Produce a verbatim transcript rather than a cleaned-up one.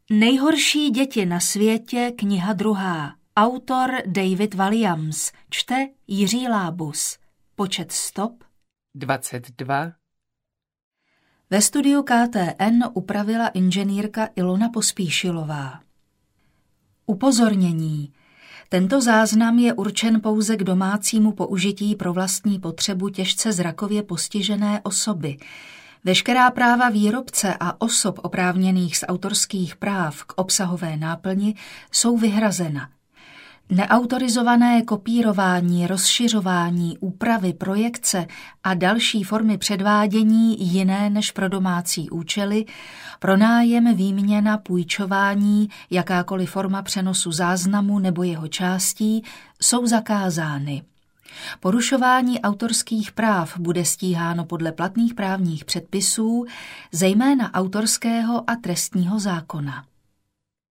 Nejhorší děti na světě, kniha druhá. Autor David Walliams. Čte Jiří Lábus. Počet stop dvacet dva. Ve studiu K T N upravila inženýrka Ilona Pospíšilová. Upozornění. Tento záznam je určen pouze k domácímu použití pro vlastní potřebu těžce zrakově postižené osoby. Veškerá práva výrobce a osob oprávněných z autorských práv k obsahové náplni jsou vyhrazena. Neautorizované kopírování, rozšiřování, úpravy, projekce a další formy předvádění jiné než pro domácí účely, pronájem, výměna, půjčování, jakákoliv forma přenosu záznamu nebo jeho částí jsou zakázány. Porušování autorských práv bude stíháno podle platných právních předpisů, zejména autorského a trestního zákona.